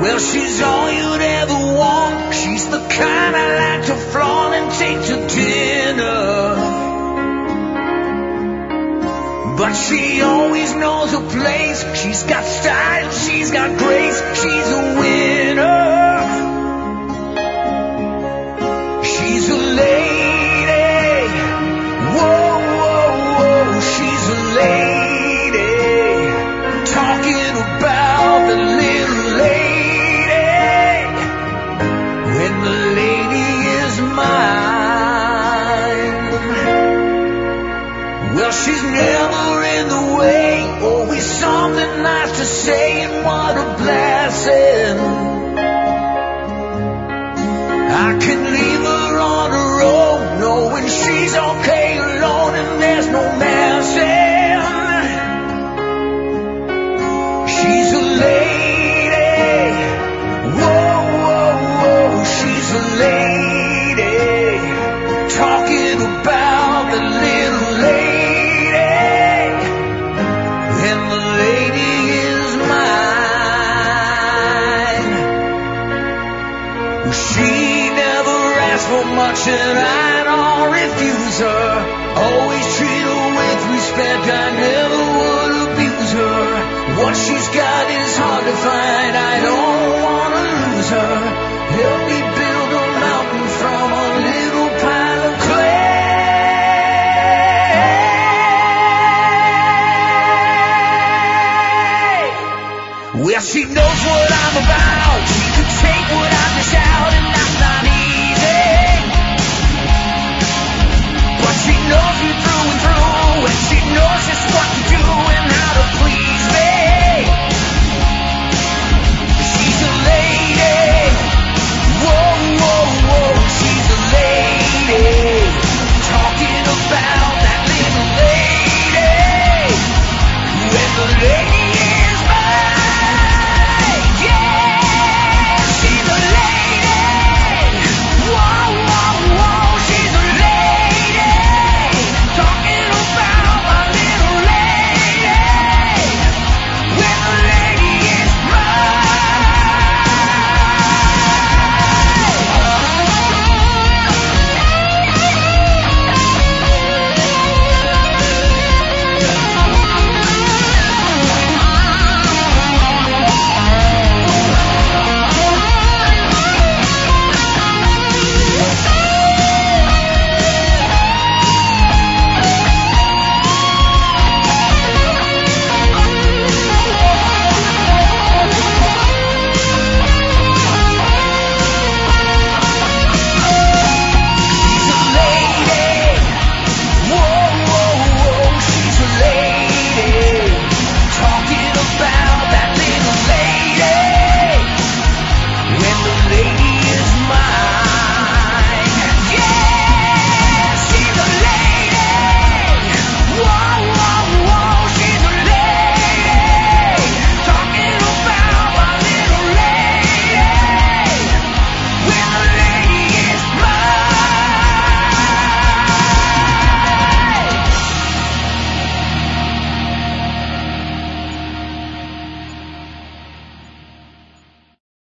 Well, she's all you'd ever want. She's the kind I like to flaunt and take to dinner. But she always knows her place. She's got style, she's got grace. She's a winner. She's a lady. Whoa, whoa, whoa. She's a lady. Talking about the little lady. When the lady is mine. Well, she's never in the way. Always something nice to say, and what a blessing. I can leave her on her own, knowing she's okay alone and there's no messing. She's a lady. Whoa, whoa, whoa. She's a lady. Talking about the little lady. And the lady is mine. She never asks for much and I don't refuse her. Always treat her with respect, I never would abuse her. What she's got is hard to find, I don't wanna lose her. Help me build a mountain from a little pile of clay. Well, she knows what I'm about. She can take what I dish out, and that's not easy. But she knows me through and through, and she knows just what to do and how to please me. She's a lady. Whoa, whoa, whoa. She's a lady. Talking about that little lady. When the lady